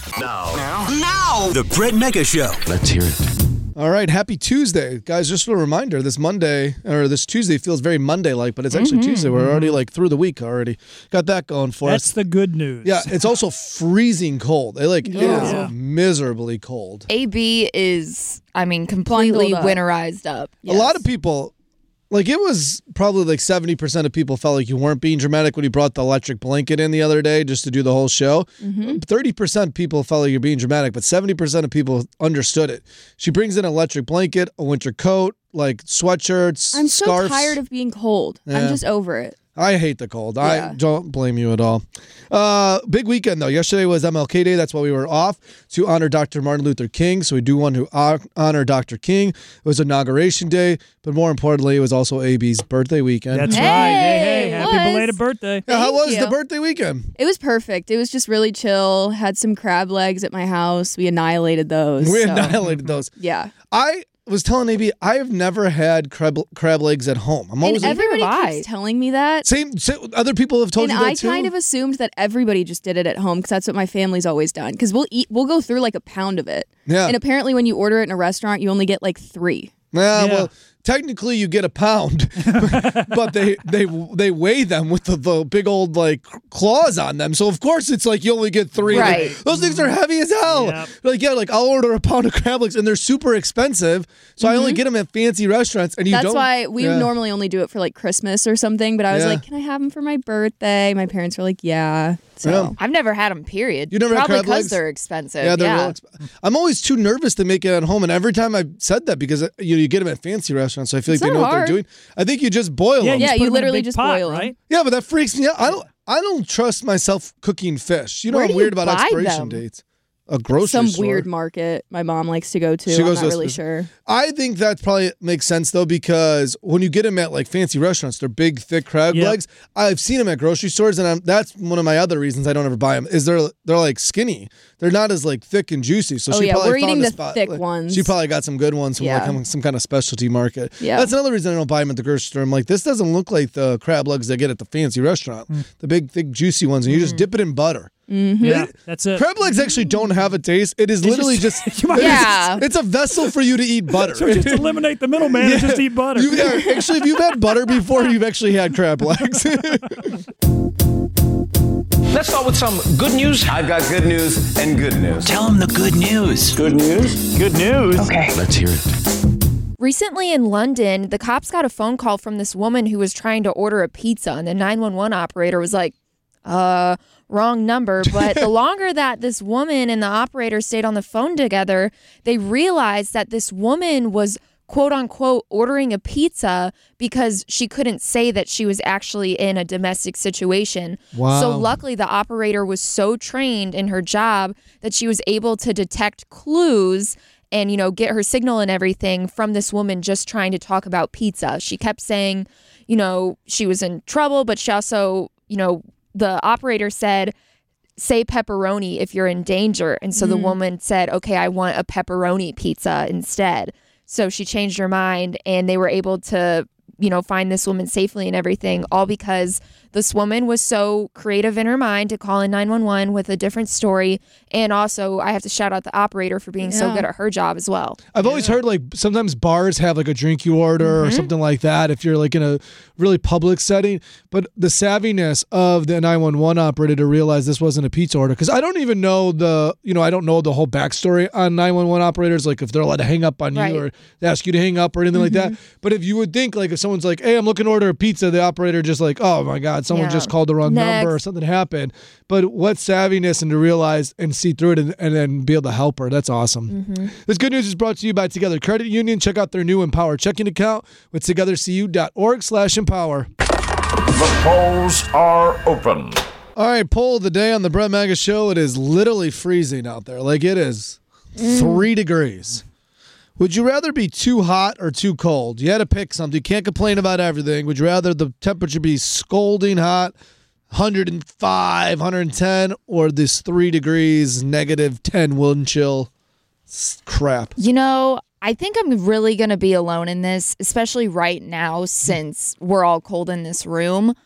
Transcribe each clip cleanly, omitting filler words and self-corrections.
Now. The Brett Mega Show. Let's hear it. All right, happy Tuesday. Guys, just a reminder, this Tuesday feels very Monday-like, but it's actually Tuesday. We're already through the week already. Got that going for us. That's the good news. Yeah, it's also freezing cold. It is miserably cold. AB is, completely winterized up. Yes. A lot of people, it was probably 70% of people felt like you weren't being dramatic when you brought the electric blanket in the other day just to do the whole show. 30% people felt like you're being dramatic, but 70% of people understood it. She brings in an electric blanket, a winter coat, sweatshirts, I'm so scarves. tired of being cold. Yeah. I'm just over it. I hate the cold. Yeah. I don't blame you at all. Big weekend, though. Yesterday was MLK Day. That's why we were off to honor Dr. Martin Luther King. So we do want to honor Dr. King. It was Inauguration Day, but more importantly, it was also AB's birthday weekend. That's right. Hey, happy belated birthday. Yeah, how was you. the birthday weekend? It was perfect. It was just really chill. Had some crab legs at my house. We annihilated those. Annihilated those. Yeah. I was telling AB, I have never had crab legs at home. I'm always and everybody keeps telling me that. Same. Other people have told you that too. And I kind of assumed that everybody just did it at home because that's what my family's always done. Because we'll go through a pound of it. Yeah. And apparently when you order it in a restaurant, you only get 3. Yeah. Well, technically you get a pound, but they weigh them with the big old claws on them. So of course it's you only get 3. Right. Those things are heavy as hell. Yep. I'll order a pound of crab legs and they're super expensive. So I only get them at fancy restaurants. And that's why we normally only do it for Christmas or something. But I was can I have them for my birthday? My parents were yeah. So I've never had them, period. You never had Probably crab legs? because they're expensive. Yeah, they're real expensive. I'm always too nervous to make it at home. And every time I've said that because you get them at fancy restaurants. So I feel like they know what they're doing. I think you just boil them. Yeah, you literally just boil right? Yeah, but that freaks me out. I don't trust myself cooking fish. You know, I'm weird about expiration dates. A grocery store. Weird market my mom likes to go to. I'm not really sure. I think that probably makes sense, though, because when you get them at fancy restaurants, they're big, thick crab legs. I've seen them at grocery stores, and that's one of my other reasons I don't ever buy them, is they're skinny. They're not as fothick and juicy. So she probably we're eating found the thick ones. She probably got some good ones from some kind of specialty market. Yeah. That's another reason I don't buy them at the grocery store. I'm this doesn't look like the crab legs they get at the fancy restaurant. The big, thick, juicy ones, and you just dip it in butter. Mm-hmm. Yeah, that's it. Crab legs actually don't have a taste. It is literally just it's a vessel for you to eat butter. So just eliminate the middleman and just eat butter. Actually, if you've had butter before, you've actually had crab legs. Let's start with some good news. I've got good news and good news. Tell them the good news. Good news? Good news. Okay. Let's hear it. Recently in London, the cops got a phone call from this woman who was trying to order a pizza, and the 911 operator was wrong number. But the longer that this woman and the operator stayed on the phone together, they realized that this woman was quote unquote ordering a pizza because she couldn't say that she was actually in a domestic situation. Wow. So luckily the operator was so trained in her job that she was able to detect clues and, get her signal and everything from this woman just trying to talk about pizza. She kept saying, she was in trouble, but she also, the operator said, say pepperoni if you're in danger. And so the woman said, okay, I want a pepperoni pizza instead. So she changed her mind and they were able to, find this woman safely and everything, all because this woman was so creative in her mind to call in 911 with a different story. And also, I have to shout out the operator for being so good at her job as well. I've always heard sometimes bars have a drink you order or something like that if you're in a really public setting. But the savviness of the 911 operator to realize this wasn't a pizza order, because I don't even know I don't know the whole backstory on 911 operators, if they're allowed to hang up on you or they ask you to hang up or anything like that. But if you would think if someone's hey, I'm looking to order a pizza, the operator just oh my God, someone just called the wrong number or something happened. But what savviness and to realize and see through it and then be able to help her. That's awesome. This good news is brought to you by Together Credit Union. Check out their new Empower checking account with togethercu.org/empower. The polls are open. All right, poll of the day on the Brett Mega Show. It is literally freezing out there. It is 3 degrees. Would you rather be too hot or too cold? You had to pick something. You can't complain about everything. Would you rather the temperature be scalding hot, 105, 110, or this 3 degrees, -10 wind chill crap? I think I'm really going to be alone in this, especially right now since we're all cold in this room.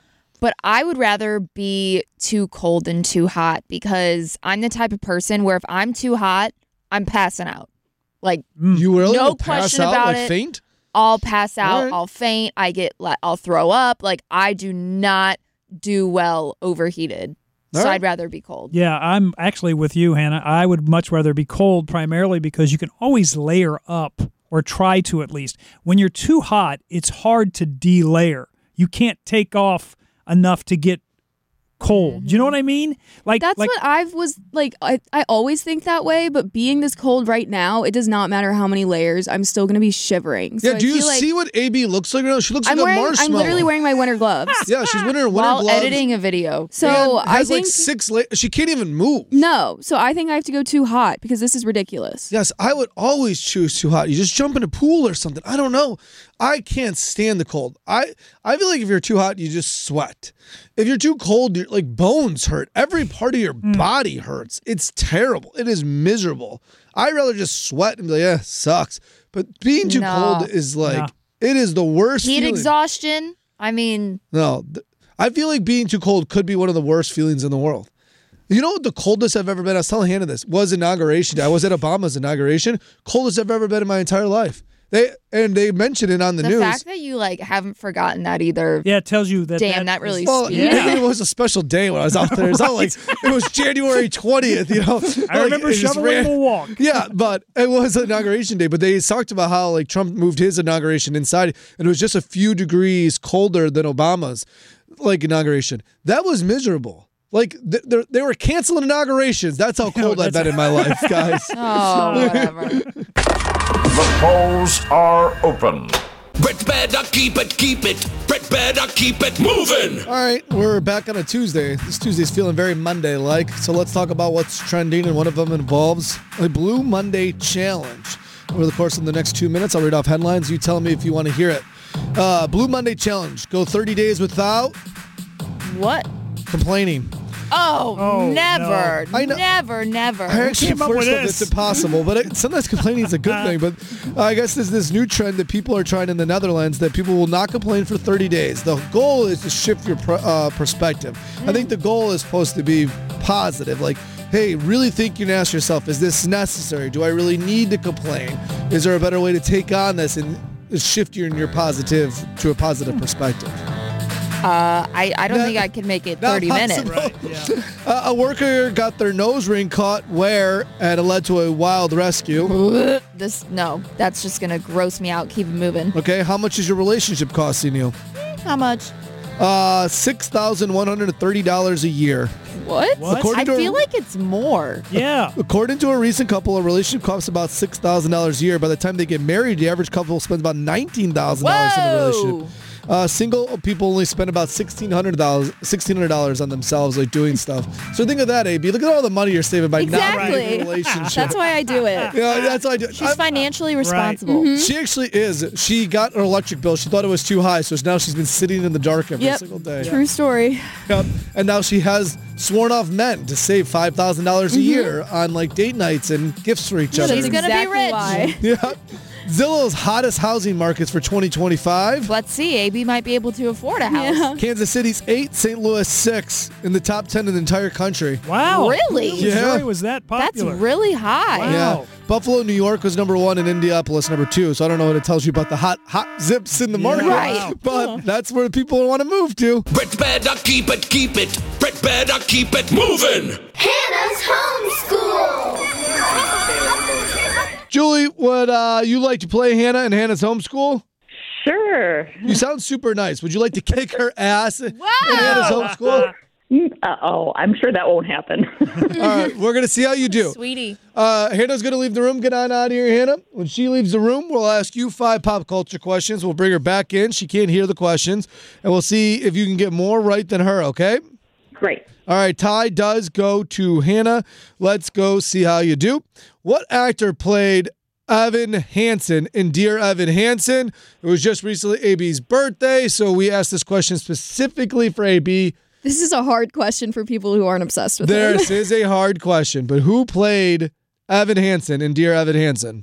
But I would rather be too cold than too hot because I'm the type of person where if I'm too hot, I'm passing out. Like, You really no will pass question out, about like it. faint? I'll pass out. All right. I'll faint. I'll throw up. Like, I do not do well overheated. All So right. I'd rather be cold. Yeah, I'm actually with you, Hannah. I would much rather be cold primarily because you can always layer up or try to at least. When you're too hot, it's hard to delayer. You can't take off enough to get cold. Do you know what I mean? Like That's what I was like. I always think that way, but being this cold right now, it does not matter how many layers. I'm still going to be shivering. So Yeah, I do you feel like see what AB looks like right now? She looks I'm like a wearing? marshmallow. I'm literally wearing my winter gloves. Yeah, she's wearing her winter While gloves. editing a video. So and I has think like 6 layers. She can't even move. no. So I think I have to go too hot because this is ridiculous. Yes, I would always choose too hot. You just jump in a pool or something. I don't know. I can't stand the cold. I feel like if you're too hot, you just sweat. If you're too cold, your like bones hurt. Every part of your body hurts. It's terrible. It is miserable. I'd rather just sweat and be like, yeah, sucks. But being too No. cold is like No. it is the worst Heat feeling. exhaustion. I mean, No, I feel like being too cold could be one of the worst feelings in the world. You know what the coldest I've ever been? I was telling Hannah this was inauguration day. I was at Obama's inauguration. Coldest I've ever been in my entire life. They mentioned it on the the news. fact that you like haven't forgotten that either. Yeah, it tells you that. Damn, that really Well, speaks. Yeah. maybe it was a special day when I was out there. It's not like it was January 20th, you know. I remember it just shoveling ran- the walk. Yeah, but it was inauguration day. But they talked about how like Trump moved his inauguration inside, and it was just a few degrees colder than Obama's like inauguration. That was miserable. Like they were canceling inaugurations. That's how cold I've been in my life, guys. Oh, whatever. The polls are open. Brett better keep it. Brett better keep it moving. All right, we're back on a Tuesday. This Tuesday's feeling very Monday-like, so let's talk about what's trending, and one of them involves a Blue Monday challenge. Over the course of the next 2 minutes, I'll read off headlines. You tell me if you want to hear it. Blue Monday challenge. Go 30 days without What? complaining. Oh, never. no. I know. Never. I actually came up first with thought this? it's impossible, but sometimes complaining is a good thing. But I guess there's this new trend that people are trying in the Netherlands that people will not complain for 30 days. The goal is to shift your perspective. I think the goal is supposed to be positive. Like, hey, really think and ask yourself, is this necessary? Do I really need to complain? Is there a better way to take on this and shift you in your positive to a positive perspective? I don't think I could make it Not 30 minutes. possible. Right, yeah. A worker got their nose ring caught where, and it led to a wild rescue. That's just gonna gross me out. Keep it moving. Okay, how much is your relationship costing you? How much? $6,130 a year. What? What? According I to feel like it's more. Yeah. According to a recent couple, a relationship costs about $6,000 a year. By the time they get married, the average couple spends about $19,000 in a relationship. Single people only spend about $1,600 on themselves, like doing stuff. So think of that, AB. Look at all the money you're saving by not being in Exactly. a relationship. That's why I do it. Yeah, that's what I do. She's financially responsible. She actually is. She got her electric bill. She thought it was too high, so now she's been sitting in the dark every Yep. single day. True story. Yep. And now she has sworn off men to save $5,000 a year on like date nights and gifts for each other. She's gonna be Exactly rich. why. Yeah. Zillow's hottest housing markets for 2025. Let's see. AB might be able to afford a house. Yeah. Kansas City's 8, St. Louis 6 in the top 10 in the entire country. Wow. Really? Yeah. Missouri was that That's popular. really high. Wow. Yeah. Buffalo, New York was number 1 and Indianapolis number 2. So I don't know what it tells you about the hot zips in the market. Right. But that's where people want to move to. Brett better keep it. Brett better keep it moving. Hannah's homeschool. Julie, would you like to play Hannah in Hannah's homeschool? Sure. You sound super nice. Would you like to kick her ass in Hannah's homeschool? Uh-oh, I'm sure that won't happen. All right, we're going to see how you do. Sweetie. Hannah's going to leave the room. Get on out of here, Hannah. When she leaves the room, we'll ask you 5 pop culture questions. We'll bring her back in. She can't hear the questions. And we'll see if you can get more right than her, okay? Great. All right, tie does go to Hannah. Let's go see how you do. What actor played Evan Hansen in Dear Evan Hansen? It was just recently AB's birthday, so we asked this question specifically for AB. This is a hard question for people who aren't obsessed with him. This is a hard question, but who played Evan Hansen in Dear Evan Hansen?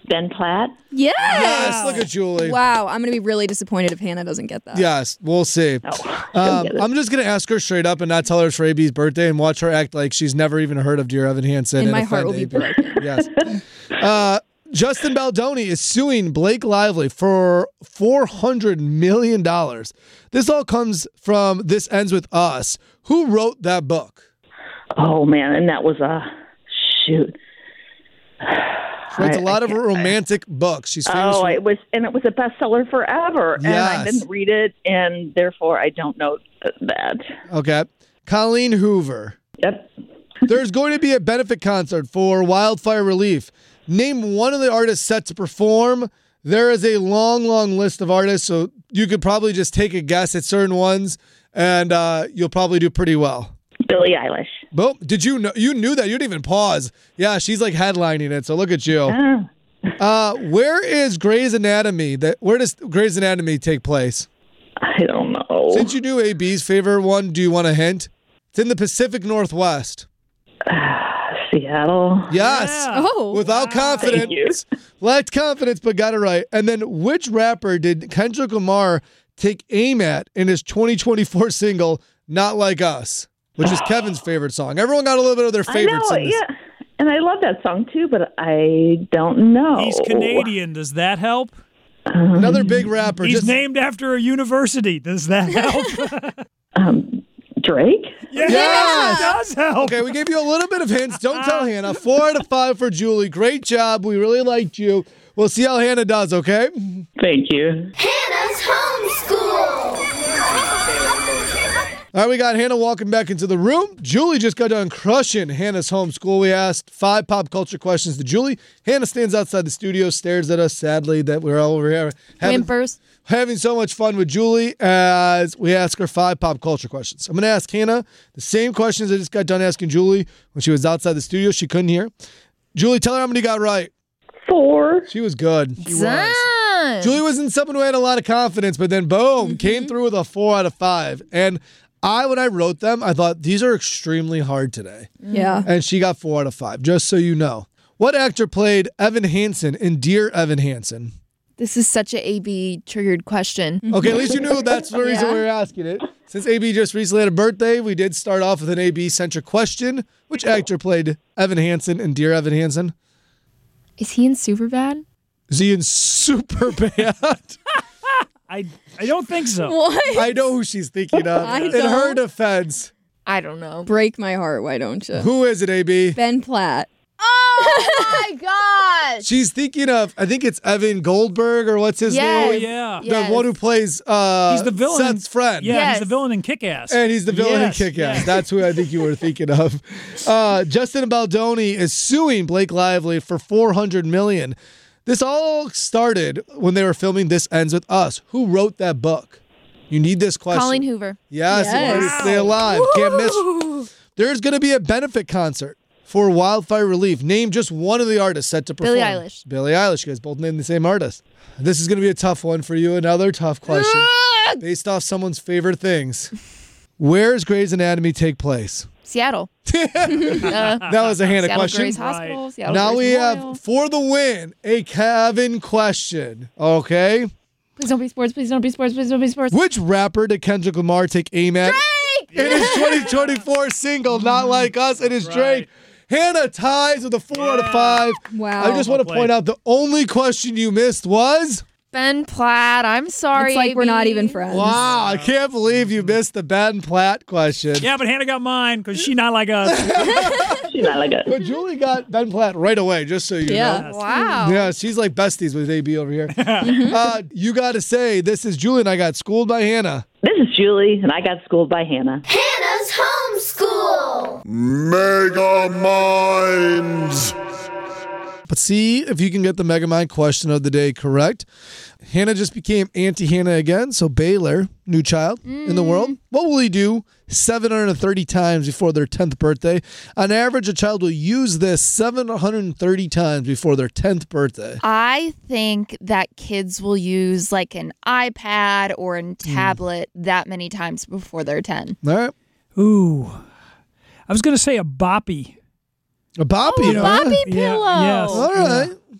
Ben Platt. Yes. Yes, look at Julie. Wow, I'm going to be really disappointed if Hannah doesn't get that. Yes, we'll see. She'll get it. I'm just going to ask her straight up and not tell her it's for AB's birthday and watch her act like she's never even heard of Dear Evan Hansen. And my heart will be offend AB. broken. Yes. Justin Baldoni is suing Blake Lively for $400 million. This all comes from This Ends With Us. Who wrote that book? Oh, man. And that was shoot. She writes a lot of romantic books. She's famous for- it was a bestseller forever. And I Yes. didn't read it, and therefore I don't know that. Okay. Colleen Hoover. Yep. There's going to be a benefit concert for wildfire relief. Name one of the artists set to perform. There is a long, long list of artists, so you could probably just take a guess at certain ones, and you'll probably do pretty well. Billie Eilish. Boom. Did you know? You knew that. You didn't even pause. Yeah, she's like headlining it, so look at you. Where is Grey's Anatomy? Where does Grey's Anatomy take place? I don't know. Since you knew AB's favorite one, do you want a hint? It's in the Pacific Northwest. Seattle. Yes. Yeah. Oh. Without confidence. Lacked confidence, but got it right. And then which rapper did Kendrick Lamar take aim at in his 2024 single, Not Like Us, which is Kevin's favorite song? Everyone got a little bit of their favorites. I know, in this. yeah. And I love that song too, but I don't know. He's Canadian. Does that help? Another big rapper. He's named after a university. Does that help? Drake? Yes, Yes! it does help. Okay, we gave you a little bit of hints. Don't tell Hannah. 4 out of 5 for Julie. Great job. We really liked you. We'll see how Hannah does, okay? Thank you. Hannah's homeschool. All right, we got Hannah walking back into the room. Julie just got done crushing Hannah's homeschool. We asked 5 pop culture questions to Julie. Hannah stands outside the studio, stares at us sadly that we're all over here having so much fun with Julie as we ask her 5 pop culture questions. I'm going to ask Hannah the same questions I just got done asking Julie when she was outside the studio. She couldn't hear. Julie, tell her how many you got right. 4. She was good. Done. Julie wasn't someone who had a lot of confidence, but then boom, came through with a 4 out of 5. And when I wrote them, I thought these are extremely hard today. Yeah. And she got 4 out of 5, just so you know. What actor played Evan Hansen in Dear Evan Hansen? This is such a AB triggered question. Okay, at least you knew that's the reason we were asking it. Since AB just recently had a birthday, we did start off with an AB-centric question. Which actor played Evan Hansen in Dear Evan Hansen? Is he in Superbad? Is he in Superbad? I don't think so. What? I know who she's thinking of. I In her don't. defense, I don't know. Break my heart, why don't you? who is it, AB? Ben Platt. Oh my gosh! She's thinking of, I think it's Evan Goldberg, or what's his Yes. name? Yeah. The one who plays He's the villain. Seth's friend. Yeah, Yes. he's the villain in Kick-Ass. And he's the villain Yes, in Kick-Ass. yes. That's who I think you were thinking of. Justin Baldoni is suing Blake Lively for $400 million. This all started when they were filming This Ends With Us. Who wrote that book? You need this question. Colleen Hoover. Yes, you wanted to stay alive. Can't miss. There's going to be a benefit concert for wildfire relief. Name just one of the artists set to perform. Billie Eilish. Billie Eilish. You guys both named the same artist. This is going to be a tough one for you. Another tough question based off someone's favorite things. Where does Grey's Anatomy take place? Seattle. That was a Hannah Seattle question. Grace Hospital. Seattle Now Grace we Memorial. have, for the win, a Kevin question. Okay. Please don't be sports. Please don't be sports. Please don't be sports. Which rapper did Kendrick Lamar take aim at? Drake! In his 2024 single, Not Like Us, it is Drake. Hannah ties with a 4 out of 5. Wow. I just want to Well point played. out the only question you missed was... Ben Platt. I'm sorry. It's like we're not AB. even friends. Wow, I can't believe you missed the Ben Platt question. Yeah, but Hannah got mine because she's not like us. She's not like it. But Julie got Ben Platt right away, just so you know. Wow. Yeah, she's like besties with AB over here. You got to say, this is Julie and I got schooled by Hannah. This is Julie, and I got schooled by Hannah. Hannah's homeschool. Mega Minds. But see if you can get the Megamind question of the day correct. Hannah just became Auntie Hannah again. So Baylor, new child in the world. What will he do 730 times before their 10th birthday? On average, a child will use this 730 times before their 10th birthday. I think that kids will use like an iPad or a tablet that many times before they're 10. All right. Ooh. I was going to say a boppy. A boppy, Oh, huh? Boppy pillow. Yes. All right.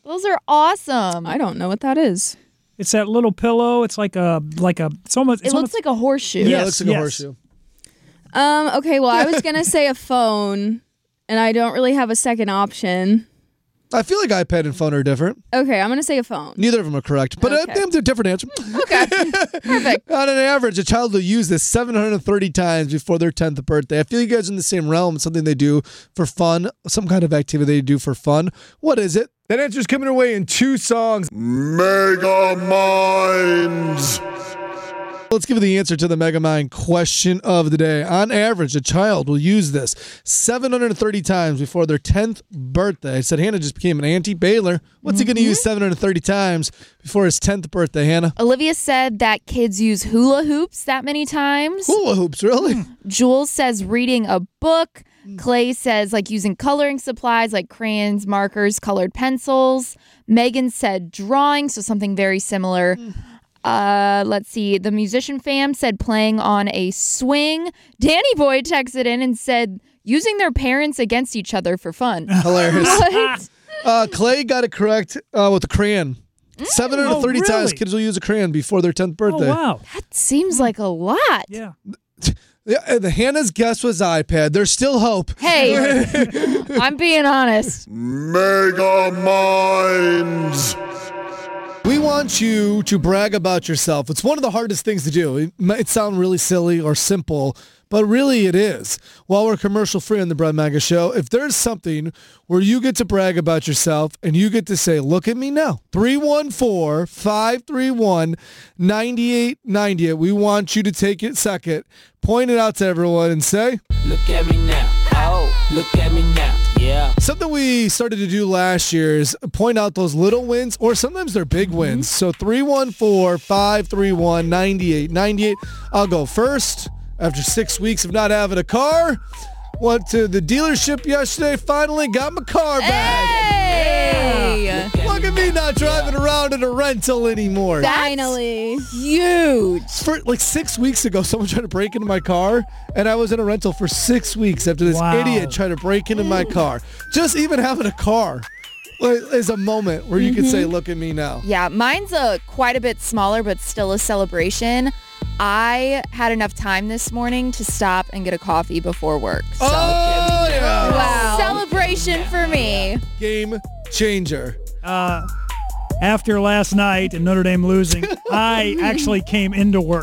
Those are awesome. I don't know what that is. It's that little pillow. It's like a. It's almost. It looks like a horseshoe. Yeah, it looks like a horseshoe. Okay, well, I was going to say a phone, and I don't really have a second option. I feel like iPad and phone are different. Okay, I'm going to say a phone. Neither of them are correct, but Okay. they're a different answer. Okay, perfect. On an average, a child will use this 730 times before their 10th birthday. I feel you guys are in the same realm. It's something they do for fun, some kind of activity they do for fun. What is it? That answer is coming our way in 2 songs. Mega Minds. Let's give you the answer to the Megamind question of the day. On average, a child will use this 730 times before their 10th birthday. I said Hannah just became an Auntie Baylor. What's he going to use 730 times before his 10th birthday, Hannah? Olivia said that kids use hula hoops that many times. Hula hoops, really? Jules says reading a book. Clay says like using coloring supplies like crayons, markers, colored pencils. Megan said drawing, so something very similar. Let's see. The musician fam said playing on a swing. Danny Boy texted in and said using their parents against each other for fun. Hilarious. Clay got it correct with the crayon. 730 times really? kids will use a crayon before their 10th birthday. Oh, wow. That seems like a lot. Yeah. Yeah, the Hannah's guess was iPad. There's still hope. Hey, I'm being honest. Mega Minds. We want you to brag about yourself. It's one of the hardest things to do. It might sound really silly or simple, but really it is. While we're commercial free on the Brett Maga Show, if there's something where you get to brag about yourself and you get to say, look at me now, 314-531-9898. We want you to take it second, point it out to everyone and say, look at me now. Oh, look at me now. Yeah. Something we started to do last year is point out those little wins, or sometimes they're big wins. So 314-531-9898. I'll go first. After 6 weeks of not having a car, went to the dealership yesterday, finally got my car back. Hey! Look at me not driving around in a rental anymore. Finally. Huge. For like 6 weeks ago, someone tried to break into my car, and I was in a rental for 6 weeks after this idiot tried to break into my car. Just even having a car is a moment where you can say, look at me now. Yeah, mine's quite a bit smaller, but still a celebration. I had enough time this morning to stop and get a coffee before work. So, yeah. Wow. Celebration for me. Game changer. After last night and Notre Dame losing, I actually came into work.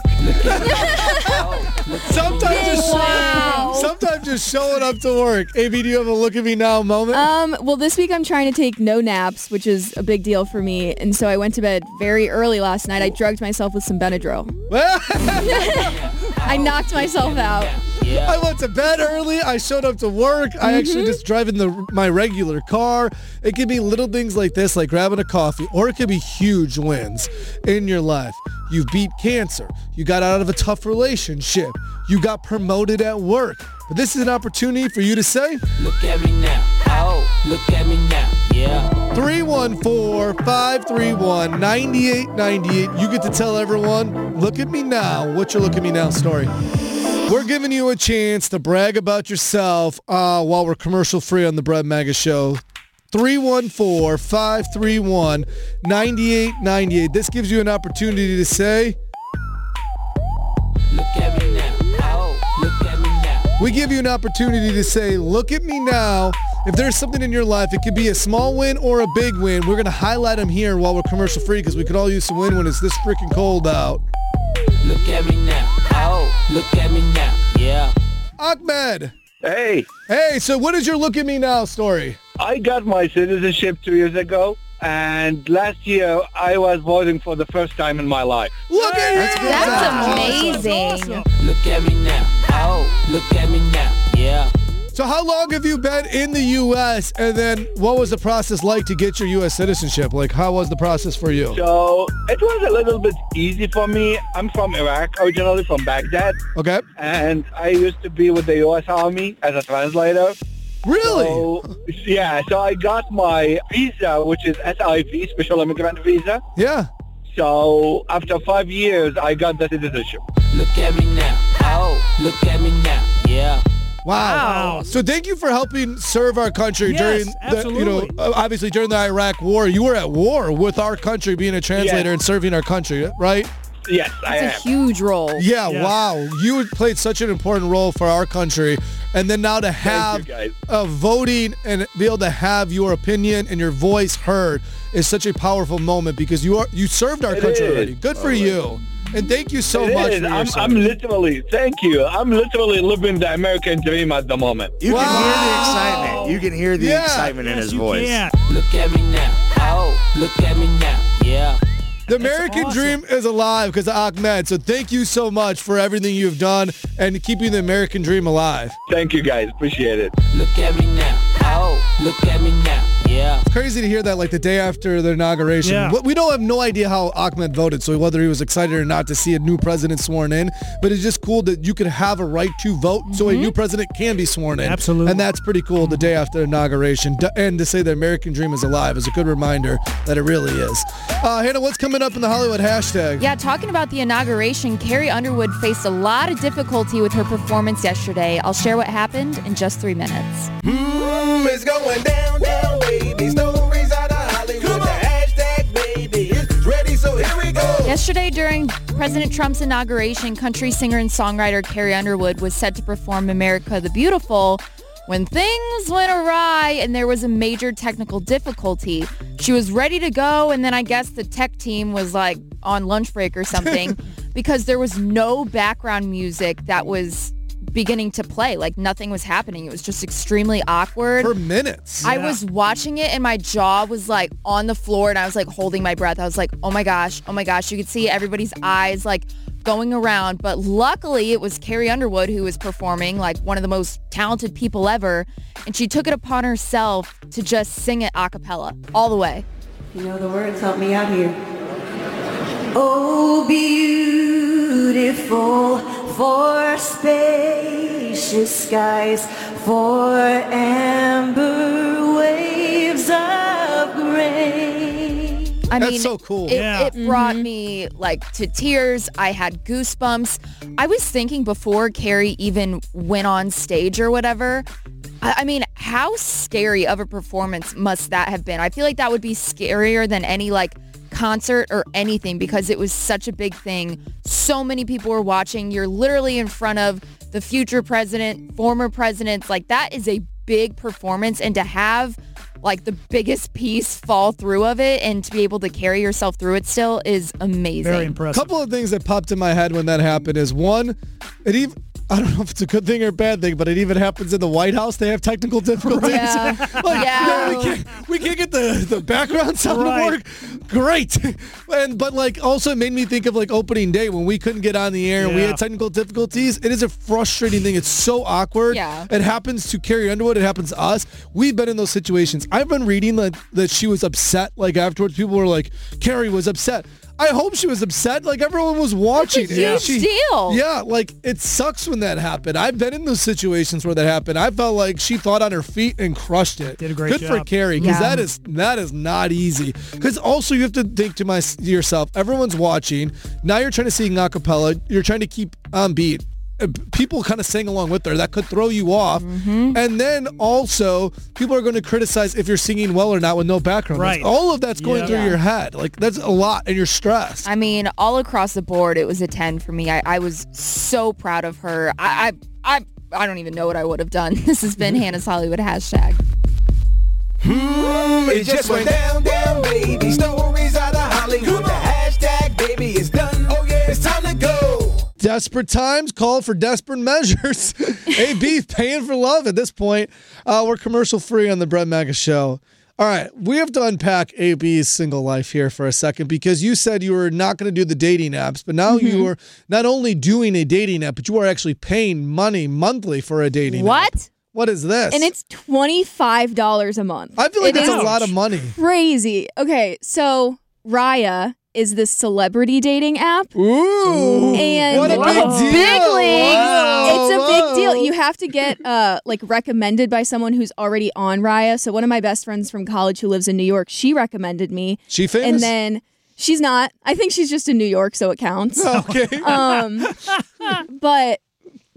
Sometimes just showing up to work. AB, do you have a look at me now moment? Well, this week I'm trying to take no naps, which is a big deal for me. And so I went to bed very early last night. I drugged myself with some Benadryl. I knocked myself out. I went to bed early. I showed up to work. I actually just drive in my regular car. It could be little things like this, like grabbing a coffee, or it could be huge wins in your life. You beat cancer. You got out of a tough relationship. You got promoted at work. But this is an opportunity for you to say, look at me now. Oh, look at me now. Yeah. 314-531-9898. You get to tell everyone, look at me now. What's your look at me now story? We're giving you a chance to brag about yourself while we're commercial free on the Brett Maga Show. 314-531-9898. This gives you an opportunity to say, look at me now. Oh, look at me now. We give you an opportunity to say, look at me now. If there's something in your life, it could be a small win or a big win. We're going to highlight them here while we're commercial free because we could all use some win when it's this freaking cold out. Look at me now. Oh, look at me now. Yeah. Ahmed. Hey. Hey, so what is your look at me now story? I got my citizenship 2 years ago, and last year I was voting for the first time in my life. Look at you! That's amazing. Look at me now. Oh, look at me now. Yeah. So how long have you been in the U.S., and then what was the process like to get your U.S. citizenship? Like, how was the process for you? So it was a little bit easy for me. I'm from Iraq, originally from Baghdad. Okay. And I used to be with the U.S. Army as a translator. Really? So I got my visa, which is SIV, Special Immigrant Visa. Yeah. So after 5 years, I got the citizenship. Look at me now. Oh, look at me now. Yeah. Wow. So thank you for helping serve our country Yes, during absolutely. obviously during the Iraq War. You were at war with our country, being a translator and serving our country, right? Yes, I am. It's a huge role. Yeah, wow. You played such an important role for our country. And then now to have voting and be able to have your opinion and your voice heard is such a powerful moment because you served our country already. Good for you. And thank you so much for your I'm literally, thank you. I'm literally living the American dream at the moment. You can hear the excitement. You can hear the excitement in his voice. Look at me now. Oh, look at me now. Yeah. The American dream is alive because of Ahmed. So thank you so much for everything you've done and keeping the American dream alive. Thank you, guys. Appreciate it. Look at me now. Oh, look at me now. Yeah. It's crazy to hear that like the day after the inauguration. Yeah. We don't have no idea how Ahmed voted, so whether he was excited or not to see a new president sworn in. But it's just cool that you can have a right to vote so a new president can be sworn in. Absolutely. And that's pretty cool the day after inauguration. And to say the American dream is alive is a good reminder that it really is. Hannah, what's coming up in the Hollywood hashtag? Yeah, talking about the inauguration, Carrie Underwood faced a lot of difficulty with her performance yesterday. I'll share what happened in just 3 minutes. It's going down, down, baby. Stories out of Hollywood. The hashtag, baby, it's ready, so here we go. Yesterday, during President Trump's inauguration, country singer and songwriter Carrie Underwood was set to perform America the Beautiful when things went awry and there was a major technical difficulty. She was ready to go, and then I guess the tech team was like on lunch break or something because there was no background music that was beginning to play. Like nothing was happening. It was just extremely awkward. For minutes. I was watching it and my jaw was like on the floor and I was like holding my breath. I was like, oh my gosh. You could see everybody's eyes like going around. But luckily it was Carrie Underwood who was performing, like one of the most talented people ever. And she took it upon herself to just sing it a cappella all the way. You know the words, help me out here. Oh, beautiful for spacious skies, for amber waves of gray. I That's mean, so cool. It brought me like to tears. I had goosebumps. I was thinking before Carrie even went on stage or whatever, I mean, how scary of a performance must that have been? I feel like that would be scarier than any like concert or anything because it was such a big thing. So many people were watching. You're literally in front of the future president, former presidents. Like that is a big performance, and to have like the biggest piece fall through of it and to be able to carry yourself through it still is amazing. Very impressive. A couple of things that popped in my head when that happened is one, I don't know if it's a good thing or a bad thing, but it even happens in the White House. They have technical difficulties. Yeah. We can't get the background sound to work. Great. But like also it made me think of like opening day when we couldn't get on the air and we had technical difficulties. It is a frustrating thing. It's so awkward. Yeah. It happens to Carrie Underwood. It happens to us. We've been in those situations. I've been reading that she was upset. Like afterwards, people were like, Carrie was upset. I hope she was upset. Like everyone was watching. It's a huge deal. Yeah, like it sucks when that happened. I've been in those situations where that happened. I felt like she thought on her feet and crushed it. Did a great job. Good for Carrie, because that is not easy. Because also you have to think to yourself, everyone's watching. Now you're trying to sing a cappella. You're trying to keep on beat. People kind of sang along with her. That could throw you off. And then also people are going to criticize if you're singing well or not with no background. Right. All of that's going through your head. Like that's a lot, and you're stressed. I mean, all across the board, it was a 10 for me. I was so proud of her. I don't even know what I would have done. This has been Hannah's Hollywood hashtag. It just went down, down, baby. Stories out of Hollywood. The hashtag, baby, is done. Oh yeah, it's time to go. Desperate times call for desperate measures. AB paying for love at this point. We're commercial free on the Brett Maga Show. All right, we have to unpack AB's single life here for a second because you said you were not going to do the dating apps, but now you are not only doing a dating app, but you are actually paying money monthly for a dating app. What? What is this? And it's $25 a month. I feel like that's a lot of money. Crazy. Okay, so Raya is this celebrity dating app. Ooh. And what a big deal. Big leagues. Wow. It's a big deal. You have to get like recommended by someone who's already on Raya. So one of my best friends from college who lives in New York, she recommended me. She famous? And then she's not. I think she's just in New York, so it counts. Okay. But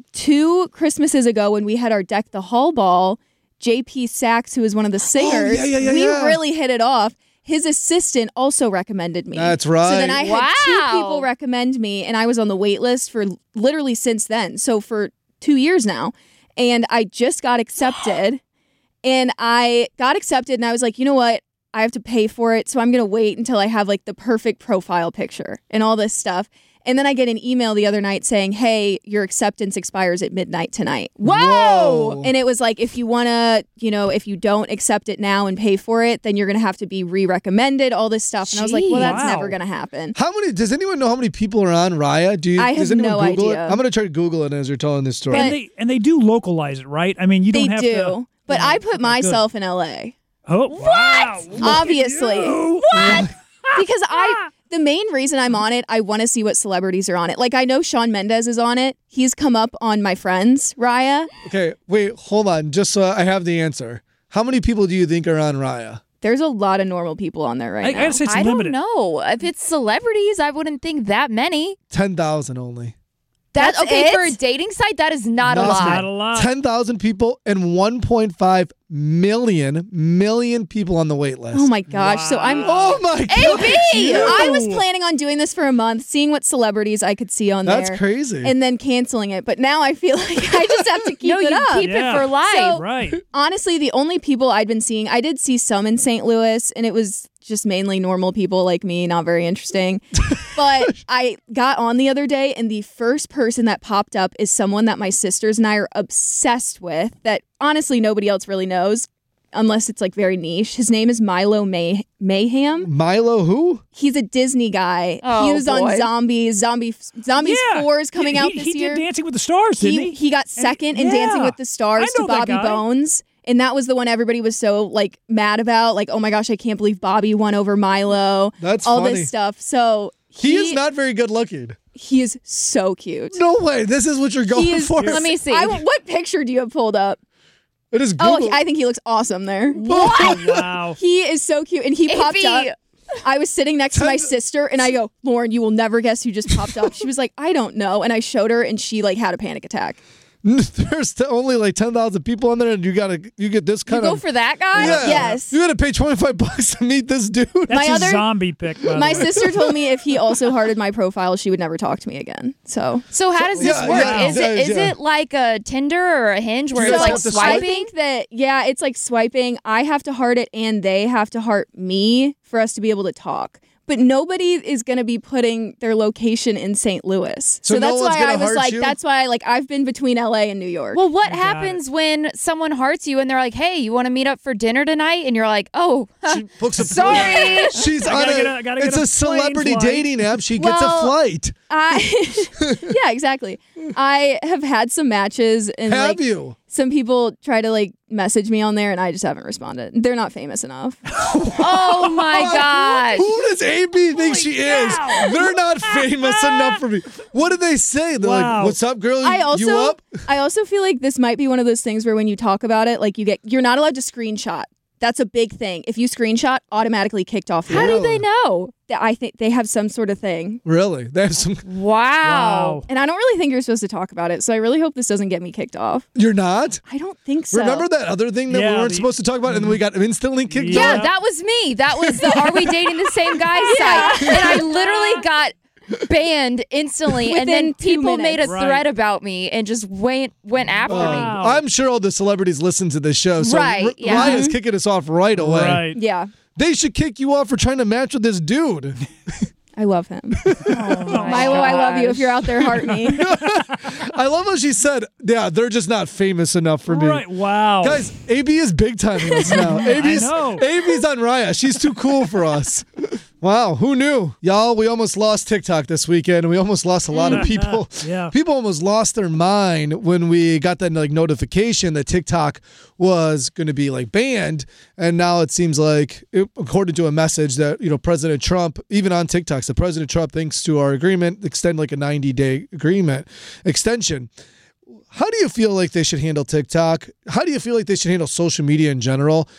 2 Christmases ago when we had our Deck the Hall ball, JP Sachs, who is one of the singers, we really hit it off. His assistant also recommended me. That's right. So then I had 2 people recommend me, and I was on the wait list for literally since then. So for 2 years now. And I just got accepted. And I got accepted, and I was like, you know what? I have to pay for it, so I'm going to wait until I have like the perfect profile picture and all this stuff. And then I get an email the other night saying, hey, your acceptance expires at midnight tonight. Whoa! And it was like, if you want to, if you don't accept it now and pay for it, then you're going to have to be re-recommended, all this stuff. And I was like, well, that's never going to happen. Does anyone know how many people are on Raya? I have no idea. I'm going to try to Google it as you're telling this story. And they do localize it, right? I mean, you don't have to. They do. But I put myself in LA. Oh, wow. Obviously. What? Because the main reason I'm on it, I want to see what celebrities are on it. Like, I know Shawn Mendes is on it. He's come up on my friends, Raya. Okay, wait, hold on. Just so I have the answer. How many people do you think are on Raya? There's a lot of normal people on there right now. I gotta say it's limited. don't know. If it's celebrities, I wouldn't think that many. 10,000 only. That's okay for a dating site. That is not a lot. Not a lot. 10,000 people and 1.5 million people on the wait list. Oh my gosh. So I'm Oh my god. I was planning on doing this for a month, seeing what celebrities I could see on there. That's crazy. And then canceling it. But now I feel like I just have to keep it up. Keep it for life. So, right. Honestly, the only people I'd been seeing, I did see some in St. Louis, and it was just mainly normal people like me, not very interesting. But I got on the other day, and the first person that popped up is someone that my sisters and I are obsessed with that honestly nobody else really knows unless it's like very niche. His name is Milo Mayhem. Milo who? He's a Disney guy. Oh, he was boy. on Zombies 4 is coming out this year. He did Dancing with the Stars, didn't he? He got second in Dancing with the Stars to Bobby Bones. And that was the one everybody was so like mad about. Like, oh my gosh, I can't believe Bobby won over Milo. That's all funny. this stuff. So he is not very good looking. He is so cute. No way. This is what you're going for. Let me see. What picture do you have pulled up? It is Google. Oh, I think he looks awesome there. What? Wow. He is so cute. And he popped up. I was sitting next to my sister and I go, Lauren, you will never guess who just popped up. She was like, I don't know. And I showed her and she like had a panic attack. There's only like 10,000 people on there, and you get this kind You of. go for that guy? Yeah. Yes. You got to pay $25 to meet this dude. That's a zombie pick. By My the way. sister told me if he also hearted my profile, she would never talk to me again. So how does this work? Is it like a Tinder or a Hinge where it's like swiping? I think that it's like swiping. I have to heart it, and they have to heart me for us to be able to talk. But nobody is going to be putting their location in St. Louis. So that's why I was like, that's why I've been between LA and New York. Well, what happens when someone hearts you and they're like, hey, you want to meet up for dinner tonight? And you're like, oh, sorry. She's on it's a celebrity dating app. She gets a flight. Yeah, exactly. I have had some matches. And have you? Some people try to like message me on there and I just haven't responded. They're not famous enough. Oh my gosh. Who does AB think she is? They're not famous enough for me. What do they say? They're like, what's up, girl? You up? I also feel like this might be one of those things where when you talk about it, like you're not allowed to screenshot. That's a big thing. If you screenshot, automatically kicked off. How do they know? I think they have some sort of thing. Really? They have some. Wow. And I don't really think you're supposed to talk about it, so I really hope this doesn't get me kicked off. You're not? I don't think so. Remember that other thing that we weren't supposed to talk about, and then we got instantly kicked off? Yeah, that was me. That was the Are We Dating the Same Guy site. And I literally got banned instantly, and then people made a thread about me and just went after me. I'm sure all the celebrities listen to this show, so Raya's kicking us off right away. Right. Yeah. They should kick you off for trying to match with this dude. I love him. Milo, I love you. If you're out there, heart me. I love how she said, yeah, they're just not famous enough for me. Right, wow. Guys, AB is big time in us now. AB's on Raya. She's too cool for us. Wow, who knew? Y'all, we almost lost TikTok this weekend, and we almost lost a lot of people. Yeah. People almost lost their mind when we got that notification that TikTok was going to be banned, and now it seems like, according to a message that President Trump, even on TikTok, so President Trump, thanks to our agreement, extend a 90-day agreement extension. How do you feel like they should handle TikTok? How do you feel like they should handle social media in general?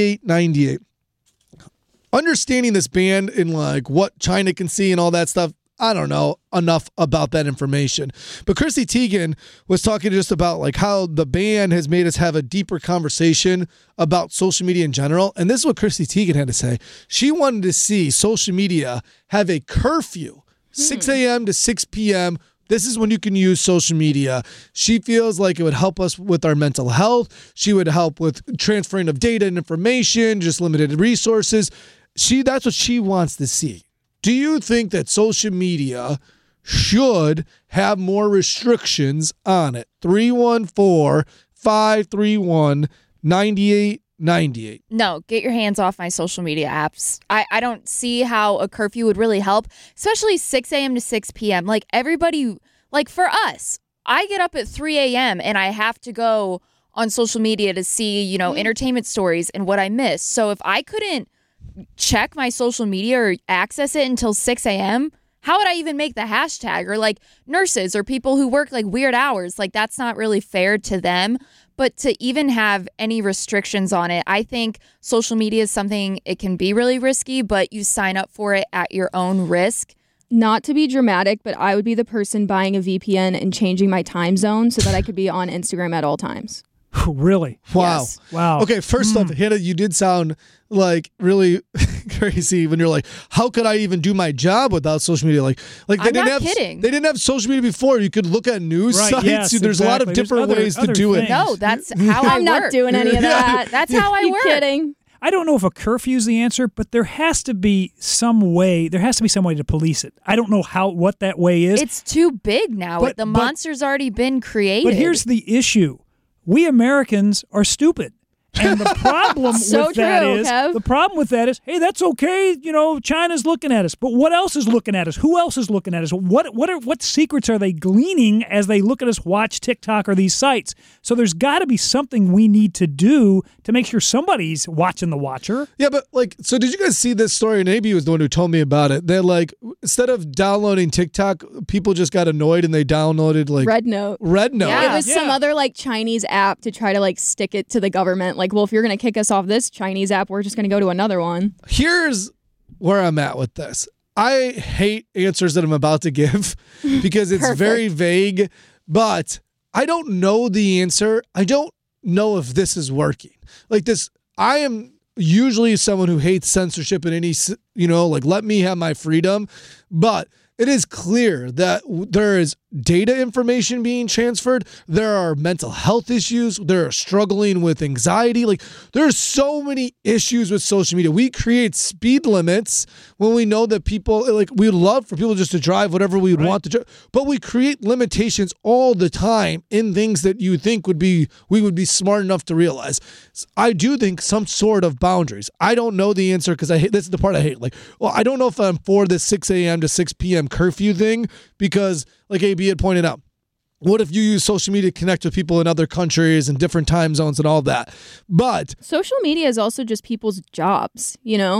314-531-9898. Understanding this ban in what China can see and all that stuff, I don't know enough about that information. But Chrissy Teigen was talking just about like how the ban has made us have a deeper conversation about social media in general. And this is what Chrissy Teigen had to say. She wanted to see social media have a curfew, 6 a.m. to 6 p.m. This is when you can use social media. She feels like it would help us with our mental health. She would help with transferring of data and information, just limited resources. That's what she wants to see. Do you think that social media should have more restrictions on it? 314-531-9898. No, get your hands off my social media apps. I don't see how a curfew would really help, especially 6 a.m. to 6 p.m. Like everybody, like for us, I get up at 3 a.m. and I have to go on social media to see, entertainment stories and what I miss. So if I couldn't check my social media or access it until 6 a.m., how would I even make the hashtag? Or like nurses or people who work like weird hours, like that's not really fair to them. But to even have any restrictions on it, I think social media is something, it can be really risky, but you sign up for it at your own risk. Not to be dramatic, but I would be the person buying a VPN and changing my time zone so that I could be on Instagram at all times. Really? Wow. Yes. Wow. Okay, first off, Hannah, you did sound like really crazy when you're like, how could I even do my job without social media? Like they I'm didn't not have kidding. They didn't have social media before. You could look at news Right, sites. yes, There's a lot of exactly. different There's ways to do it. No, that's how I work. I'm not doing any of that. That's how I You work. kidding? I don't know if a curfew is the answer, but there has to be some way. There has to be some way to police it. I don't know what that way is. It's too big now. The monster's already been created. But here's the issue. We Americans are stupid. And the problem So with that true, is, Kev. hey, that's okay. China's looking at us. But what else is looking at us? Who else is looking at us? What secrets are they gleaning as they look at us watch TikTok or these sites? So there's got to be something we need to do to make sure somebody's watching the watcher. Yeah, but so did you guys see this story? And AB was the one who told me about it. They're like, instead of downloading TikTok, people just got annoyed and they downloaded Red Note. Yeah. It was some other Chinese app to try to stick it to the government. Well, if you're going to kick us off this Chinese app, we're just going to go to another one. Here's where I'm at with this. I hate answers that I'm about to give because it's very vague, but I don't know the answer. I don't know if this is working. I am usually someone who hates censorship in any, let me have my freedom, but it is clear that there is data information being transferred. There are mental health issues. They're struggling with anxiety. There's so many issues with social media. We create speed limits when we know that people, we love for people just to drive whatever we would want to drive, but we create limitations all the time in things that you think we would be smart enough to realize. I do think some sort of boundaries. I don't know the answer because this is the part I hate. I don't know if I'm for this 6 a.m. to 6 p.m. curfew thing because, like AB had pointed out, what if you use social media to connect with people in other countries and different time zones and all that? But social media is also just people's jobs,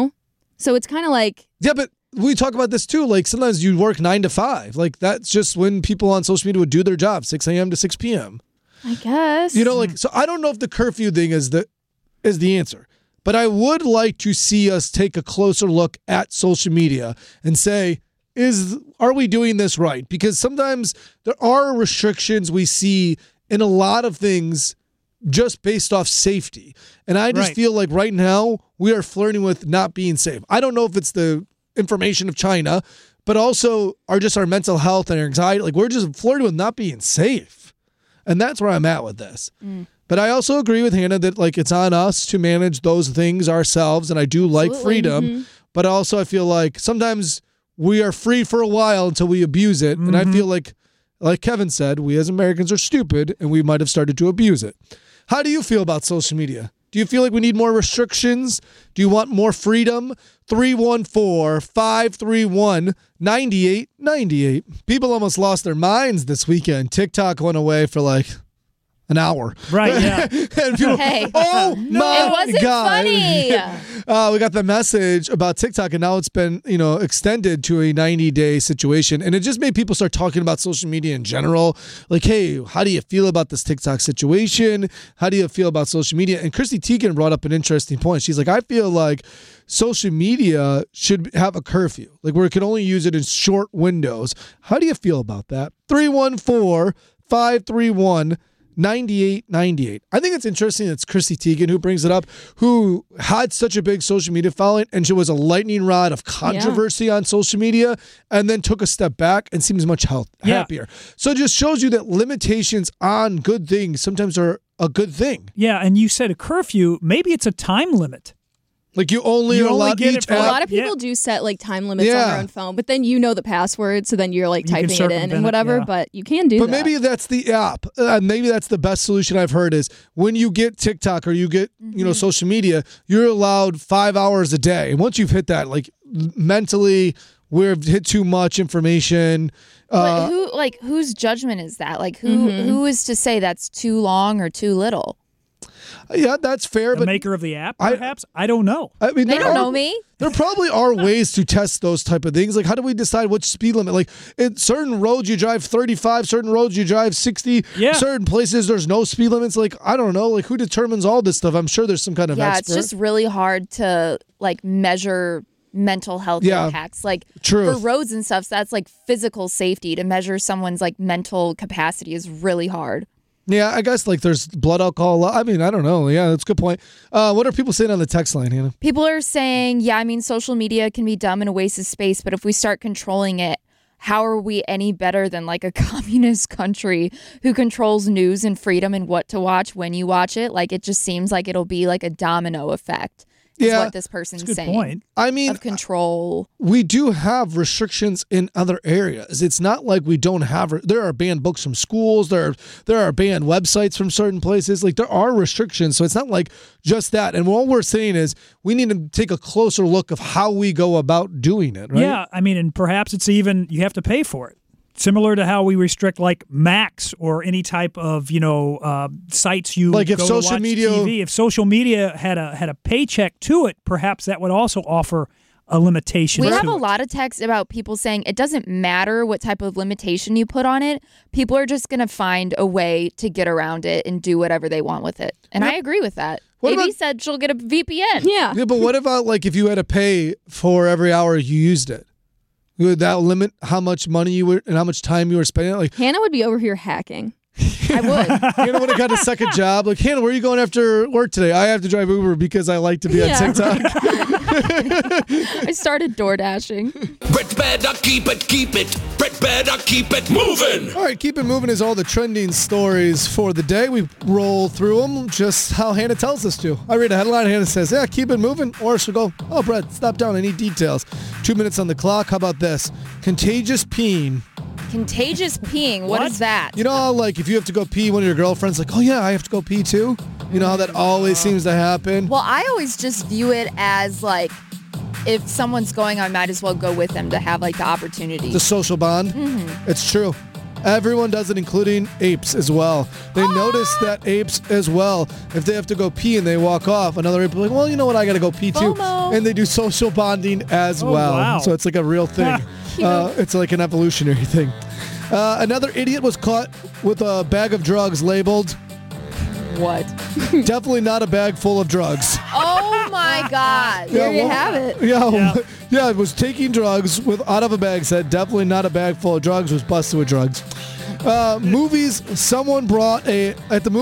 So it's kind of yeah, but we talk about this too. Sometimes you work 9 to 5. That's just when people on social media would do their job, 6 a.m. to 6 p.m. I guess. So I don't know if the curfew thing is the answer. But I would like to see us take a closer look at social media and say, are we doing this right? Because sometimes there are restrictions we see in a lot of things just based off safety. And I just feel like right now we are flirting with not being safe. I don't know if it's the information of China, but also our mental health and our anxiety. We're just flirting with not being safe. And that's where I'm at with this. But I also agree with Hannah that it's on us to manage those things ourselves. And I do like freedom, but also I feel like sometimes we are free for a while until we abuse it. And I feel like Kevin said, we as Americans are stupid and we might have started to abuse it. How do you feel about social media? Do you feel like we need more restrictions? Do you want more freedom? 314-531-9898. People almost lost their minds this weekend. TikTok went away for an hour. Right, yeah. And people, oh my it wasn't God. funny. We got the message about TikTok and now it's been, extended to a 90-day situation. And it just made people start talking about social media in general. Hey, how do you feel about this TikTok situation? How do you feel about social media? And Chrissy Teigen brought up an interesting point. She's like, I feel like social media should have a curfew, like where it can only use it in short windows. How do you feel about that? 314-531-9898. I think it's interesting. It's Chrissy Teigen who brings it up, who had such a big social media following, and she was a lightning rod of controversy on social media, and then took a step back and seems much happier. So it just shows you that limitations on good things sometimes are a good thing. Yeah, and you said a curfew. Maybe it's a time limit. Like you only allowed each A lot of people do set like time limits on their own phone, but then you know the password, so then you're like typing it in and whatever. But you can do that. But maybe that's the app. Maybe that's the best solution I've heard is when you get TikTok or you get social media, you're allowed 5 hours a day. And once you've hit that, like mentally, we've hit too much information. But whose judgment is that? Like who is to say that's too long or too little? Yeah, that's fair. The maker of the app, perhaps? I don't know. I mean, they don't know me. There probably are ways to test those type of things. Like, how do we decide which speed limit? Like, in certain roads you drive 35, certain roads you drive 60. Yeah. Certain places there's no speed limits. Like, I don't know. Like, who determines all this stuff? I'm sure there's some kind of expert. It's just really hard to like measure mental health impacts. Like for roads and stuff, so that's like physical safety. To measure someone's like mental capacity is really hard. Yeah, I guess like there's blood alcohol. I mean, I don't know. Yeah, that's a good point. What are people saying on the text line, Hannah? People are saying, social media can be dumb and a waste of space, but if we start controlling it, how are we any better than like a communist country who controls news and freedom and what to watch when you watch it? Like, it just seems like it'll be like a domino effect. Is what this person's saying. Point. I mean, of control. We do have restrictions in other areas. It's not like we don't have. There are banned books from schools. There are banned websites from certain places. Like there are restrictions. So it's not like just that. And what we're saying is we need to take a closer look of how we go about doing it. Right? Yeah, I mean, and perhaps it's even you have to pay for it. Similar to how we restrict like Max or any type of sites you like if go social to watch media TV. If social media had a paycheck to it, perhaps that would also offer a limitation. We have a lot of text about people saying it doesn't matter what type of limitation you put on it. People are just going to find a way to get around it and do whatever they want with it. And I agree with that. Amy said she'll get a VPN. Yeah, but what about like if you had to pay for every hour you used it? Would that limit how much money you were and how much time you were spending? Like Hannah would be over here hacking. I would. Hannah would have got a second job. Like, Hannah, where are you going after work today? I have to drive Uber because I like to be on TikTok. I started door dashing. Brett better keep it. Brett better keep it moving. All right, keep it moving is all the trending stories for the day. We roll through them just how Hannah tells us to. I read a headline, Hannah says, yeah, keep it moving. Or she'll go, oh, Brett, stop down. I need details. 2 minutes on the clock. How about this? Contagious peeing. Contagious peeing? What is that? You know how, like, if you have to go pee, one of your girlfriends like, oh, yeah, I have to go pee too? You know how that always seems to happen? Well, I always just view it as, like, if someone's going, I might as well go with them to have, like, the opportunity. The social bond? Mm-hmm. It's true. Everyone does it, including apes as well. They notice that apes as well, if they have to go pee and they walk off, another ape will be like, well, you know what, I got to go pee too. FOMO. And they do social bonding as well. Wow. So it's like a real thing. It's like an evolutionary thing. Another idiot was caught with a bag of drugs labeled... What? Definitely not a bag full of drugs. Oh my God. There you have it. Yeah, it was taking drugs out of a bag, said definitely not a bag full of drugs, was busted with drugs. Movies, someone brought a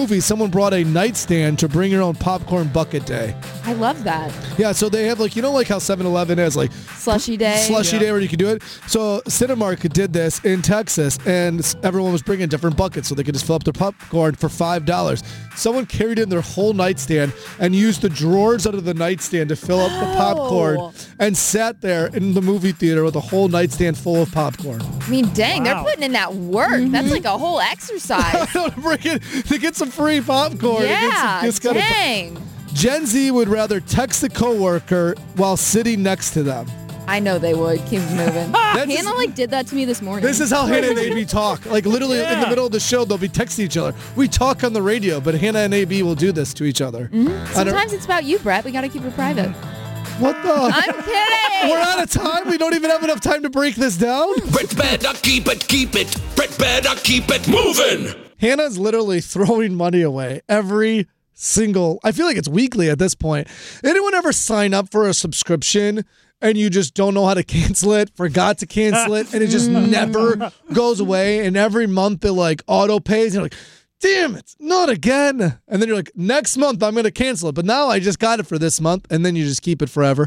nightstand to bring your own popcorn bucket day. I love that. Yeah, so they have like, you know, like how 7-Eleven has like slushy day where you can do it. So Cinemark did this in Texas, and everyone was bringing different buckets so they could just fill up their popcorn for $5. Someone carried in their whole nightstand and used the drawers under the nightstand to fill up the popcorn and sat there in the movie theater with a whole nightstand full of popcorn. I mean, dang, they're putting in that work. Mm-hmm. That's like a whole exercise. To get some free popcorn. Yeah, dang. Gen Z would rather text a coworker while sitting next to them. I know they would. Keep moving. Hannah did that to me this morning. This is how Hannah and AB talk. Like literally in the middle of the show, they'll be texting each other. We talk on the radio, but Hannah and AB will do this to each other. Mm-hmm. Sometimes it's about you, Brett. We got to keep it private. What the? I'm kidding. We're out of time. We don't even have enough time to break this down. Brett better keep it. Brett better keep it moving. Hannah's literally throwing money away every single, I feel like it's weekly at this point. Anyone ever sign up for a subscription and you just don't know how to cancel it, forgot to cancel it, and it just never goes away, and every month it like auto pays, and you're like, damn it, not again. And then you're like, next month I'm going to cancel it, but now I just got it for this month, and then you just keep it forever.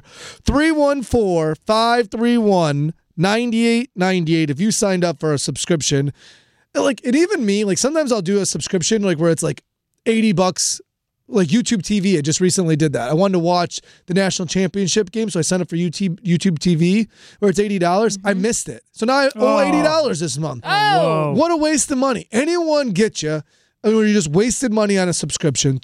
314-531-9898 if you signed up for a subscription. Like, and even me, like sometimes I'll do a subscription like where it's like $80, like YouTube TV. I just recently did that. I wanted to watch the national championship game, so I signed up for YouTube TV where it's $80. I missed it. So now I owe $80 this month. Oh. What a waste of money. Anyone get you? I mean, you just wasted money on a subscription.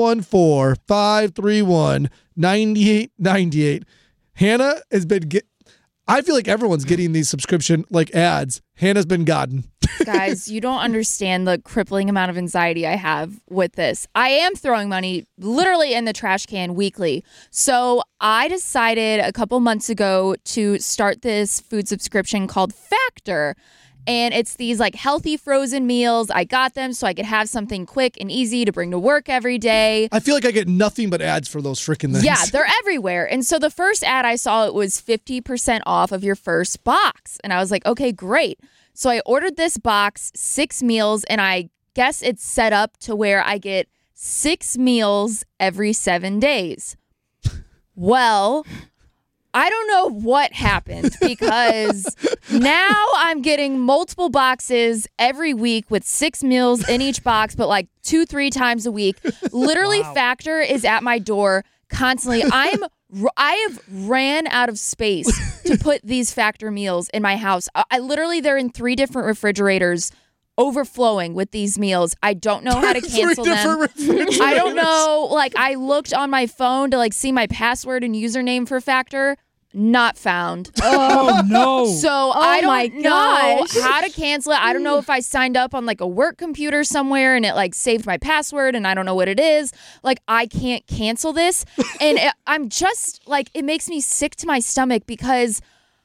314-531-9898. Hannah has been I feel like everyone's getting these subscription like ads. Hannah's been gotten. Guys, you don't understand the crippling amount of anxiety I have with this. I am throwing money literally in the trash can weekly. So I decided a couple months ago to start this food subscription called Factor. And it's these like healthy frozen meals. I got them so I could have something quick and easy to bring to work every day. I feel like I get nothing but ads for those freaking things. Yeah, they're everywhere. And so the first ad I saw, it was 50% off of your first box. And I was like, okay, great. So I ordered this box, 6 meals, and I guess it's set up to where I get 6 meals every 7 days. Well, I don't know what happened because now I'm getting multiple boxes every week with 6 meals in each box, but like 2-3 times a week. Literally, wow. Factor is at my door constantly. I have ran out of space to put these Factor meals in my house. I literally, they're in 3 different refrigerators, overflowing with these meals. I don't know how to cancel them. I don't know. Like, I looked on my phone to like see my password and username for Factor. Not found. Oh, no. So I don't know how to cancel it. I don't know if I signed up on like a work computer somewhere and it like saved my password and I don't know what it is. Like, I can't cancel this. And I'm just like, it makes me sick to my stomach because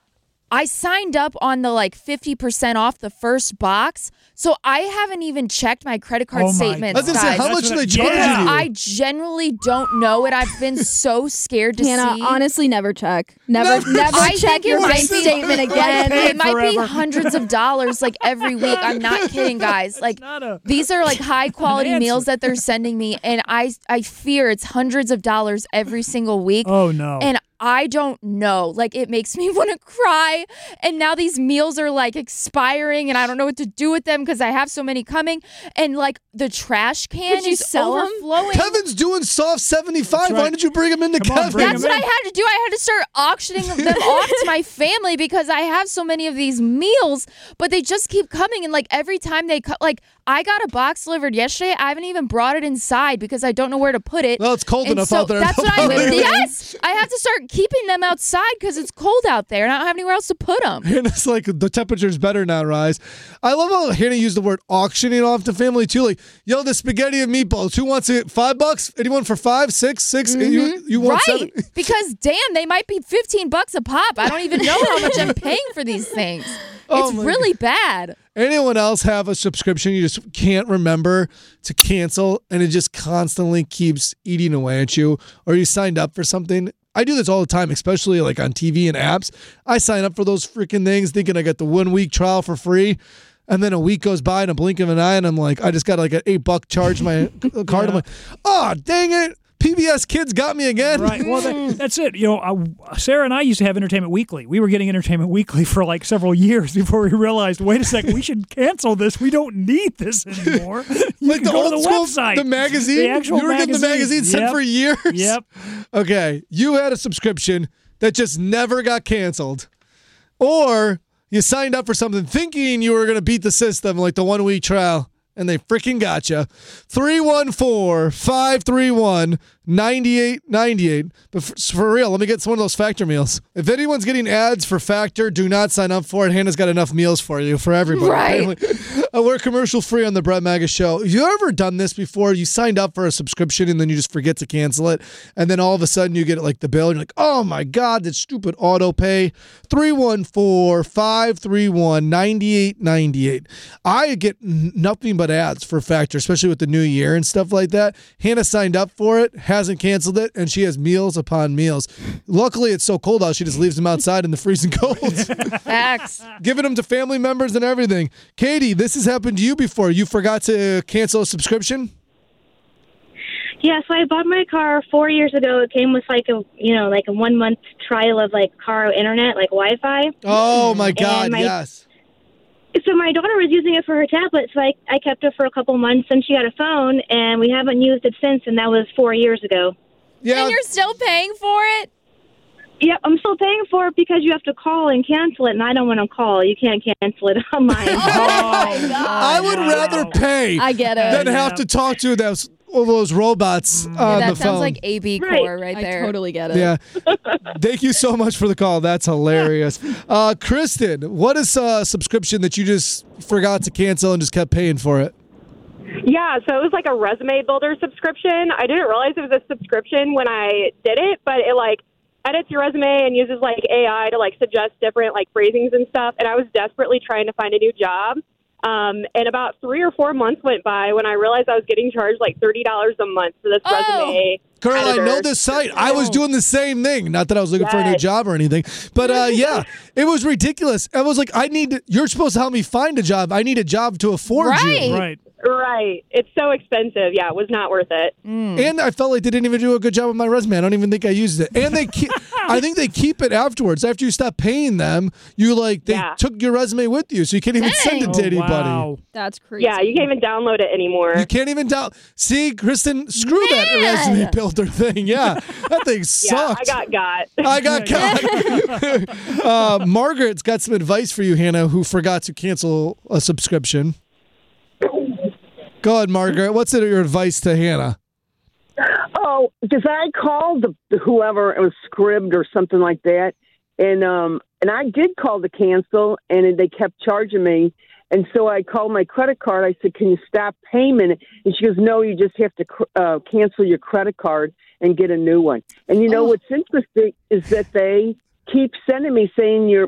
I signed up on the like 50% off the first box. So I haven't even checked my credit card statements. I was going to say, how much do they charge you? I genuinely don't know it. I've been so scared to Hannah, see. honestly, never check. Never check your bank statement again. It might be hundreds of dollars like every week. I'm not kidding, guys. Like, these are like high quality meals that they're sending me, and I fear it's hundreds of dollars every single week. Oh no. And I don't know. Like, it makes me want to cry. And now these meals are like expiring and I don't know what to do with them because I have so many coming. And like the trash can is overflowing. Kevin's doing soft 75. Right. Why did you bring him into Kevin? That's what I had to do. I had to start auctioning them off to my family because I have so many of these meals, but they just keep coming. And like every time they like, I got a box delivered yesterday. I haven't even brought it inside because I don't know where to put it. Well, it's cold enough out there. That's what I mean. Yes. I have to start keeping them outside because it's cold out there and I don't have anywhere else to put them. And it's like the temperature's better now, Rise. I love how Hannah used the word auctioning off to family too. Like, yo, the spaghetti and meatballs. Who wants it? $5? Anyone for 5, 6, 6? You want right? 7? Because damn, they might be $15 a pop. I don't even know how much I'm paying for these things. It's really bad. Anyone else have a subscription you just can't remember to cancel and it just constantly keeps eating away at you? Or you signed up for something? I do this all the time, especially like on TV and apps. I sign up for those freaking things thinking I got the 1 week trial for free. And then a week goes by in a blink of an eye and I'm like, I just got like an $8 charge my card. I'm like, oh, dang it. PBS Kids got me again. Right. Well, that's it. You know, Sarah and I used to have Entertainment Weekly. We were getting Entertainment Weekly for like several years before we realized, wait a second, we should cancel this. We don't need this anymore. Like the old school, website. The magazine? The actual you were getting the magazine sent for years? Yep. Okay. You had a subscription that just never got canceled. Or you signed up for something thinking you were going to beat the system, like the 1 week trial. And they freaking got you. 314-531-9898. $98.98. But for real, let me get some of those Factor meals. If anyone's getting ads for Factor, do not sign up for it. Hannah's got enough meals for you, for everybody. Right. We're commercial free on the Brett Maga Show. Have you ever done this before? You signed up for a subscription and then you just forget to cancel it. And then all of a sudden you get like the bill and you're like, oh my God, that stupid auto pay. 314-531-9898. I get nothing but ads for Factor, especially with the new year and stuff like that. Hannah signed up for it, hasn't canceled it, and she has meals upon meals. Luckily, it's so cold out, she just leaves them outside in the freezing cold. Facts. Giving them to family members and everything. Katie, this has happened to you before. You forgot to cancel a subscription? Yeah, so I bought my car 4 years ago. It came with like a 1 month trial of like car internet, like Wi-Fi. Oh my God, yes. So my daughter was using it for her tablet, so I kept it for a couple months, and she got a phone, and we haven't used it since, and that was 4 years ago. Yeah. And you're still paying for it? Yep, I'm still paying for it because you have to call and cancel it, and I don't want to call. You can't cancel it on mine. Oh my God. I would rather pay I get it. than have to talk to all those robots on the phone. That sounds like AB Core right there. I totally get it. Yeah. Thank you so much for the call. That's hilarious. Kristen, what is a subscription that you just forgot to cancel and just kept paying for it? Yeah, so it was like a resume builder subscription. I didn't realize it was a subscription when I did it, but it like edits your resume and uses like AI to like suggest different like phrasings and stuff. And I was desperately trying to find a new job. And about 3 or 4 months went by when I realized I was getting charged like $30 a month for this resume. Girl, editor. I know this site. I was doing the same thing. Not that I was looking for a new job or anything, but yeah, it was ridiculous. I was like, you're supposed to help me find a job. I need a job to afford you. Right. It's so expensive. Yeah, it was not worth it. And I felt like they didn't even do a good job with my resume. I don't even think I used it. And I think they keep it afterwards. After you stop paying them, they took your resume with you, so you can't even send it to anybody. Wow. That's crazy. Yeah, you can't even download it anymore. You can't even See, Kristen, screw that resume builder thing. Yeah, that thing sucked. I got. Margaret's got some advice for you, Hannah, who forgot to cancel a subscription. Go ahead, Margaret. What's your advice to Hannah? Oh, because I called whoever, it was Scribd or something like that, and I did call to cancel, and they kept charging me. And so I called my credit card. I said, "Can you stop payment?" And she goes, "No, you just have to cancel your credit card and get a new one." And you know what's interesting is that they keep sending me saying your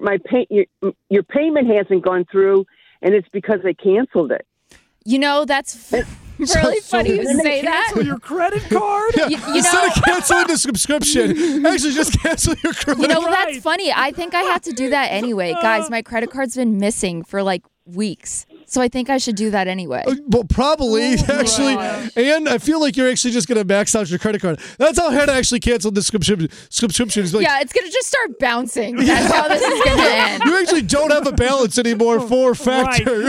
payment hasn't gone through, and it's because I canceled it. You know, that's really funny you say that. Cancel your credit card? Instead of canceling the subscription, actually just cancel your credit card. You know, that's funny. I think I have to do that anyway. Guys, my credit card's been missing for like weeks. So I think I should do that anyway. Well, probably, actually. And I feel like you're actually just going to max out your credit card. That's how Hannah actually canceled the subscription. Like, yeah, it's going to just start bouncing. That's how this is going to end. You actually don't have a balance anymore for Factor.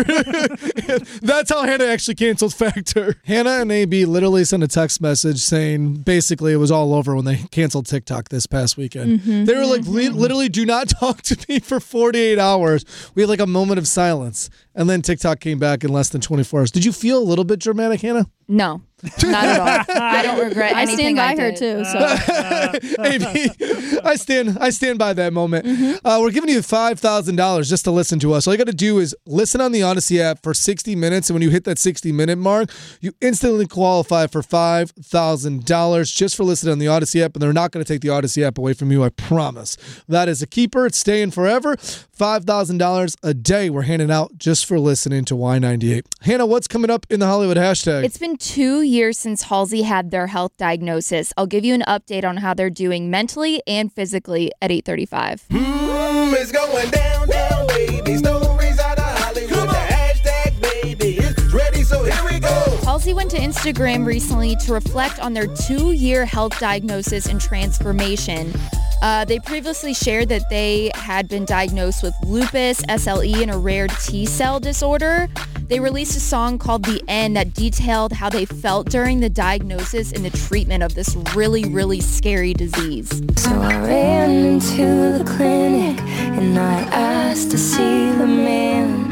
That's how Hannah actually canceled Factor. Hannah and AB literally sent a text message saying basically it was all over when they canceled TikTok this past weekend. Mm-hmm. They were like, literally do not talk to me for 48 hours. We had like a moment of silence. And then TikTok came back in less than 24 hours. Did you feel a little bit dramatic, Hannah? No, not at all. I don't regret anything I stand by her too. So. AB, I stand by that moment. Mm-hmm. We're giving you $5,000 just to listen to us. All you got to do is listen on the Odyssey app for 60 minutes. And when you hit that 60-minute mark, you instantly qualify for $5,000 just for listening on the Odyssey app. And they're not going to take the Odyssey app away from you, I promise. That is a keeper. It's staying forever. $5,000 a day we're handing out just for listening to Y98. Hannah, what's coming up in the Hollywood hashtag? It's been 2 years since Halsey had their health diagnosis. I'll give you an update on how they're doing mentally and physically at 8:35. It's going down, baby. Stories out of Hollywood. The hashtag, baby, it's ready, so here we go. Halsey went to Instagram recently to reflect on their 2-year health diagnosis and transformation. They previously shared that they had been diagnosed with lupus, SLE, and a rare T-cell disorder. They released a song called The End that detailed how they felt during the diagnosis and the treatment of this really, really scary disease. So I ran into the clinic and I asked to see the man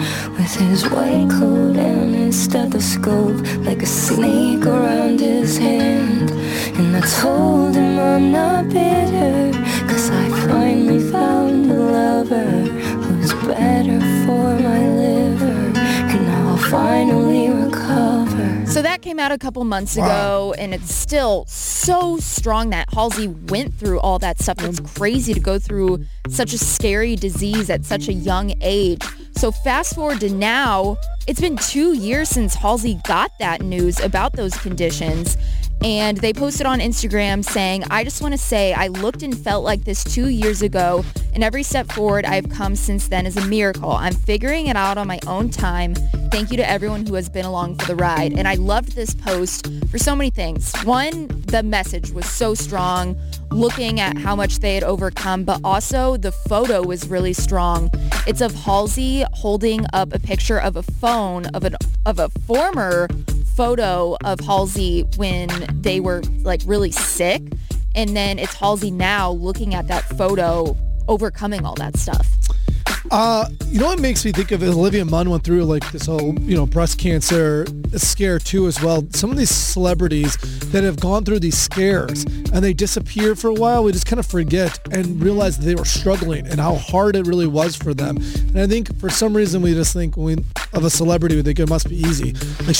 with his white coat and his stethoscope, like a snake around his hand. And I told him I'm not bitter, 'cause I finally found a lover who's better for my liver, and now I'll finally recover. So that came out a couple months ago, and it's still so strong that Halsey went through all that stuff. It's crazy to go through such a scary disease at such a young age. So fast forward to now, it's been 2 years since Halsey got that news about those conditions. And they posted on Instagram saying, I just want to say I looked and felt like this 2 years ago, and every step forward I've come since then is a miracle. I'm figuring it out on my own time. Thank you to everyone who has been along for the ride. And I loved this post for so many things. One, the message was so strong, looking at how much they had overcome, but also the photo was really strong. It's of Halsey holding up a picture of a phone of a former photo of Halsey when they were like really sick, and then it's Halsey now looking at that photo, overcoming all that stuff. You know what makes me think of it? Olivia Munn went through like this whole, breast cancer scare too as well. Some of these celebrities that have gone through these scares and they disappear for a while, we just kind of forget and realize that they were struggling and how hard it really was for them. And I think for some reason we just think of a celebrity, we think it must be easy. Like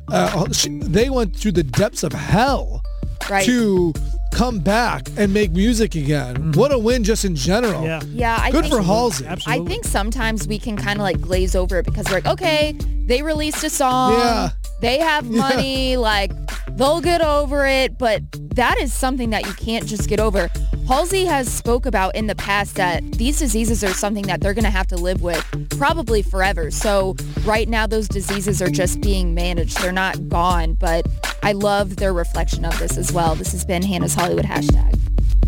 they went through the depths of hell to come back and make music again. What a win just in general. Yeah. Good for Halsey. I think sometimes we can kind of like glaze over it because we're like, okay, they released a song. Yeah. They have money. Like, they'll get over it. But that is something that you can't just get over. Halsey has spoke about in the past that these diseases are something that they're going to have to live with probably forever. So right now those diseases are just being managed. They're not gone. But I love their reflection of this as well. This has been Hannah's Hollywood Hashtag.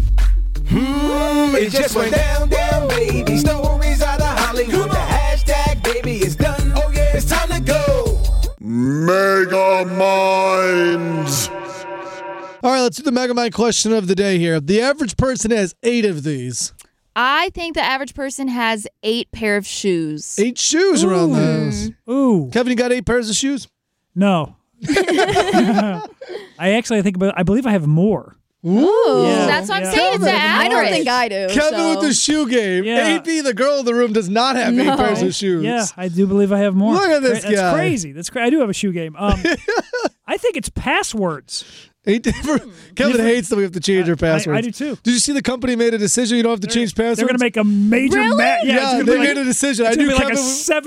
It just went down, baby. Stories out of Hollywood. The hashtag, baby, is done. Oh yeah, it's time to go. Mega Minds. All right, let's do the Mega Mind question of the day here. The average person has 8 of these. I think the average person has 8 pair of shoes. 8 shoes around the house. Ooh. Kevin, you got 8 pairs of shoes? No. I believe I have more. Ooh. Yeah. That's what I'm saying. It's the average. I don't think I do. Kevin with the shoe game. Yeah. AB, the girl in the room, does not have 8 pairs of shoes. Yeah, I do believe I have more. Look at this guy. That's crazy. I do have a shoe game. I think it's passwords. 8 different. Kevin hates that we have to change our passwords. I do too. Did you see the company made a decision? You don't have to change passwords. They're going to make a major. Yeah, they made a decision. It's going to be like a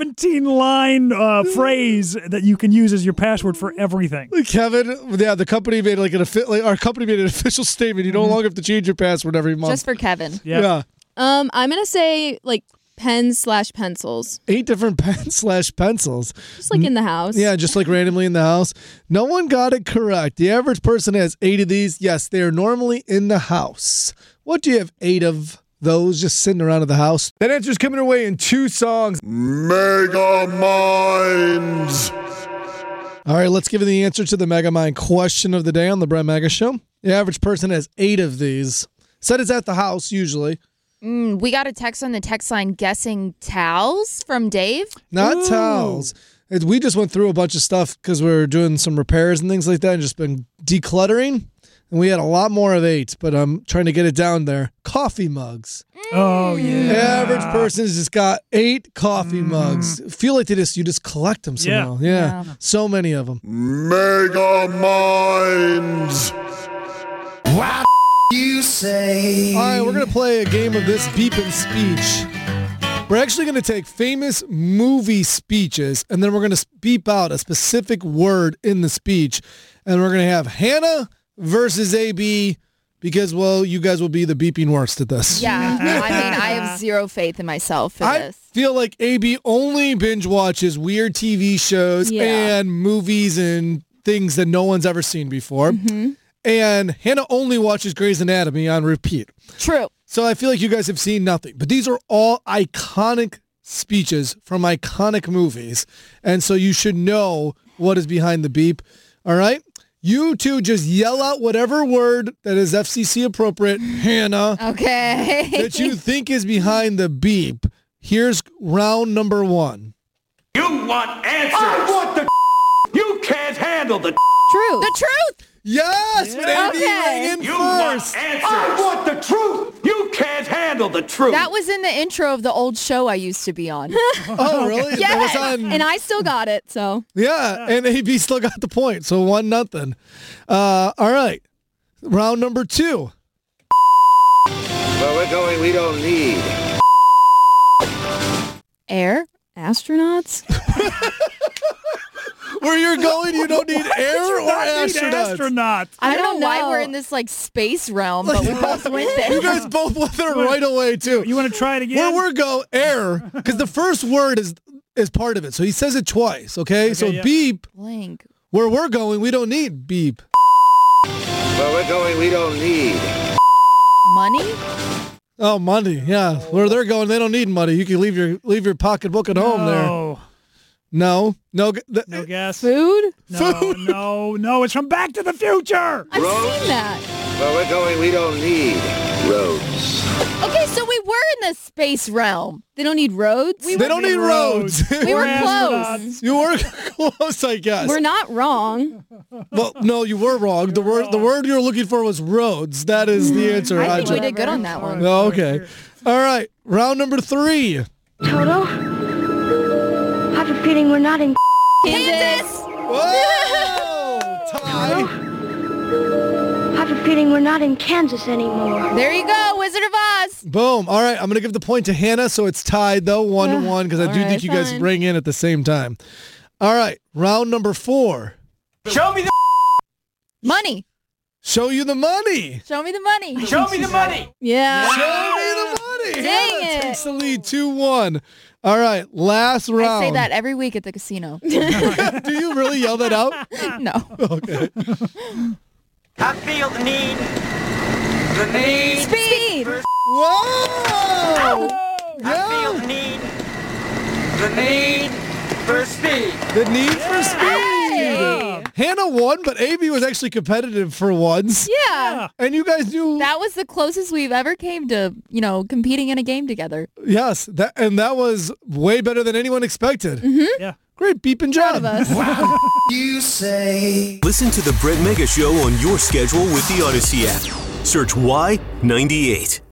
17-line phrase that you can use as your password for everything. Kevin, the company made our company made an official statement. You no longer have to change your password every month. Just for Kevin. Yeah. I'm gonna say like pens/pencils. 8 different pens/pencils. Just like in the house. Yeah, just like randomly in the house. No one got it correct. The average person has 8 of these. Yes, they are normally in the house. What do you have 8 of those just sitting around in the house? That answer's coming our way in 2 songs. Mega Minds. All right, let's give you the answer to the Mega Mind question of the day on the Brett Mega Show. The average person has 8 of these. Said it's at the house usually. We got a text on the text line guessing towels from Dave. Not towels. We just went through a bunch of stuff because we were doing some repairs and things like that and just been decluttering. And we had a lot more of 8, but I'm trying to get it down there. Coffee mugs. Oh, yeah. The average person's just got 8 coffee mugs. Feel like you just collect them somehow. Yeah. So many of them. Mega Minds. Wow. You say. All right, we're going to play a game of this beep and speech. We're actually going to take famous movie speeches, and then we're going to beep out a specific word in the speech. And we're going to have Hannah versus AB because, well, you guys will be the beeping worst at this. Yeah, I have zero faith in myself for this. I feel like AB only binge watches weird TV shows and movies and things that no one's ever seen before. Mm-hmm. And Hannah only watches Grey's Anatomy on repeat. True. So I feel like you guys have seen nothing. But these are all iconic speeches from iconic movies. And so you should know what is behind the beep. All right? You two just yell out whatever word that is FCC appropriate, Hannah. Okay. that you think is behind the beep. Here's round number 1. You want answers. I want the You can't handle the Truth. The truth. Yes, but AB rang in You first. want answers. I want the truth. You can't handle the truth. That was in the intro of the old show I used to be on. Oh, really? Yes. That was on. And I still got it, so. Yeah, and AB still got the point, so 1-0. All right, round number 2. Where we're going, we don't need. Air? Astronauts? Where you're going, you don't need air or astronauts. I don't know why we're in this like space realm, but we both went there. You guys both went there right away, too. You want to try it again? Where we're going, air, because the first word is part of it, so he says it twice, okay? So yeah. beep. Blank. Where we're going, we don't need beep. Where we're going, we don't need. Money? Oh, money, yeah. Where they're going, they don't need money. You can leave your pocketbook at home there. No guess. Food? No, it's from Back to the Future. I've seen that. Where we're going, we don't need roads. Okay, so we were in the space realm. They don't need roads? They don't need roads. We were close. You were close, I guess. We're not wrong. Well, no, you were wrong. The word you were looking for was roads. That is the answer. I think we did good on that one. Oh, okay. All right. Round number 3. Toto, I have a feeling we're not in Kansas! Whoa! Tie. I have a feeling we're not in Kansas anymore. There you go, Wizard of Oz. Boom. All right. I'm going to give the point to Hannah, so it's tied, though, 1-1, because I do All think you right, guys fine. rang in at the same time. All right. Round number 4. Show me the Money. Show you the money. Show me the money. Show me the money. Yeah. Show me the money. Dang Hannah it. takes the lead 2-1. All right. Last round. I say that every week at the casino. Do you really yell that out? No. Okay. I feel the need. The need. Speed. Whoa! I feel the need. The need for speed. The need for speed. Hey! Hannah won, but AB was actually competitive for once. Yeah. And you guys knew. That was the closest we've ever came to, competing in a game together. Yes, that was way better than anyone expected. Mm-hmm. Yeah. Great beeping job. Proud of us. You say. Listen to the Brett Mega Show on your schedule with the Odyssey app. Search Y98.